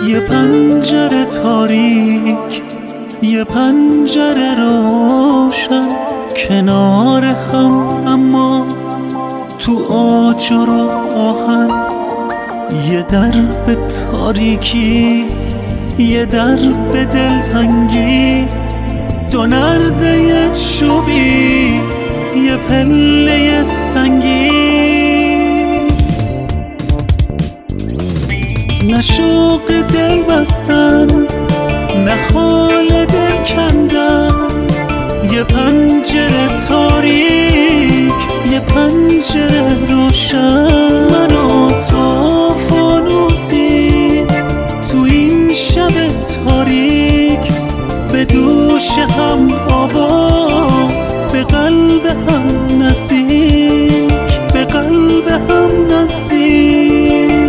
یه پنجره تاریک، یه پنجره روشن، کنار هم اما تو آجر و آهن. یه در به تاریکی، یه در به دلتنگی، دو نرده چوبی، یه پله سنگی. نه شوق دل بستن، نه خال دل کندن، یه پنجره تاریک، یه پنجره روشن. من و تو فانوسی تو این شب تاریک، به دوش هم آوا، به قلب هم نزدیک، به قلب هم نزدیک.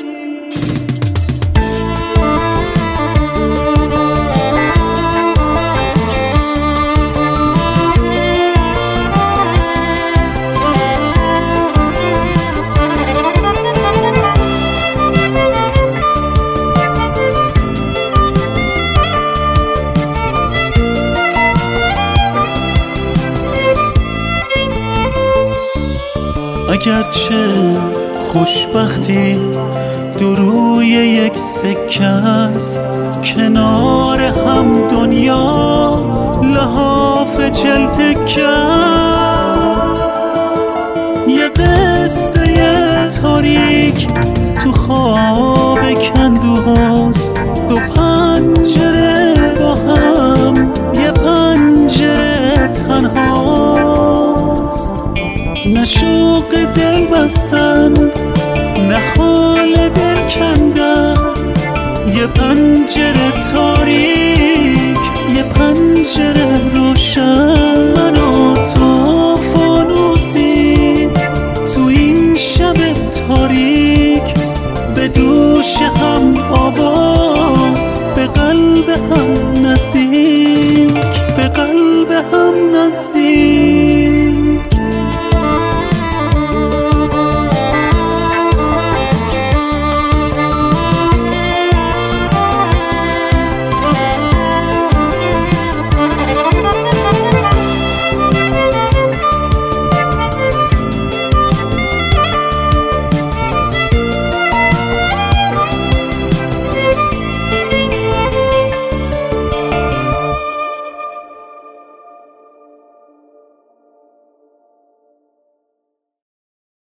اگرچه خوشبختی دو روی یک سکه است، کنار هم دنیا لحاف 40 تکه است. یه قصه تاریک تو خواب کندوهاست، دو پنجره با هم، یه پنجره تنهاست. نه شوق دل بستن، نه خال دل کندن، یه پنجره تاریک، یه پنجره روشن.